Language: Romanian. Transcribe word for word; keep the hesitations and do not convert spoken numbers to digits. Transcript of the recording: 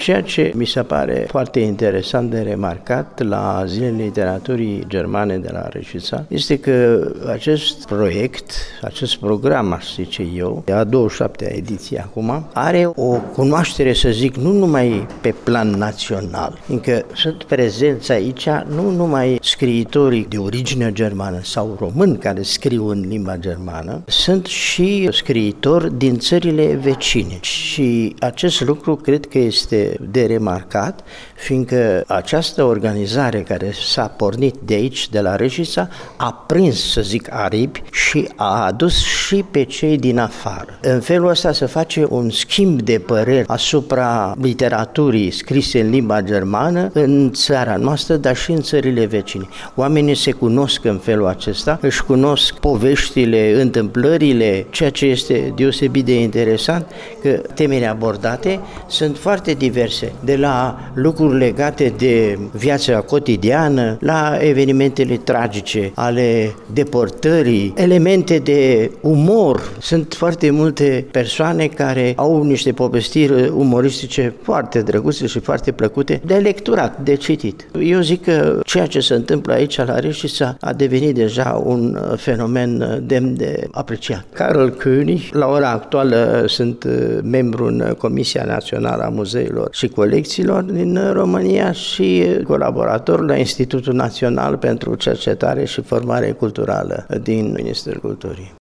Ceea ce mi se pare foarte interesant de remarcat la Zilele Literaturii Germane de la Reșița este că acest proiect, acest program, aș zice eu, de a douăzeci și șaptea ediție acum, are o cunoaștere, să zic, nu numai pe plan național, fiindcă sunt prezenți aici nu numai scriitorii de origine germană sau români care scriu în limba germană, sunt și scriitori din țările vecine și acest lucru cred că este de remarcat, fiindcă această organizare care s-a pornit de aici, de la Reșița, a prins, să zic, aripi și a adus și pe cei din afară. În felul ăsta se face un schimb de păreri asupra literaturii scrise în limba germană în țara noastră, dar și în țările vecine. Oamenii se cunosc în felul acesta, își cunosc poveștile, întâmplările, ceea ce este deosebit de interesant, că temele abordate sunt foarte diverse, de la lucruri legate de viața cotidiană, la evenimentele tragice ale deportării, elemente de umor. Sunt foarte multe persoane care au niște povestiri umoristice foarte drăguțe și foarte plăcute de lecturat, de citit. Eu zic că ceea ce se întâmplă aici la Reșița a devenit deja un fenomen demn de apreciat. Carol König, la ora actuală sunt membru în Comisia Națională a Muzeilor și Colecțiilor din România și colaborator la Institutul Național pentru Cercetare și Formare Culturală din Ministerul Culturii.